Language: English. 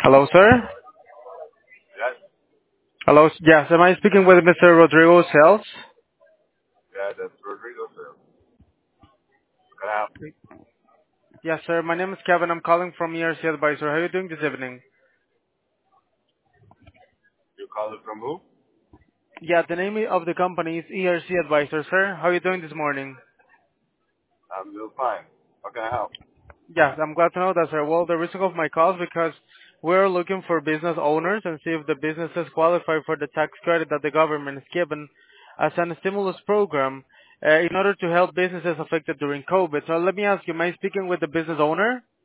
Hello, sir. Yes, Hello. Yes, am I speaking with Mr. Rodrigo Sales? yeah, that's Rodrigo. So, can I help? Yes, sir. My name is Kevin. I'm calling from ERC Advisor. How are you doing this evening? You calling from who? Yeah, the name of the company is ERC Advisor, sir. How are you doing this morning? I'm doing fine. How can I help? Yes, I'm glad to know that, sir. Well, the reason of my call is because we're looking for business owners and see if the businesses qualify for the tax credit that the government has given as a stimulus program in order to help businesses affected during COVID. So let me ask you, am I speaking with the business owner?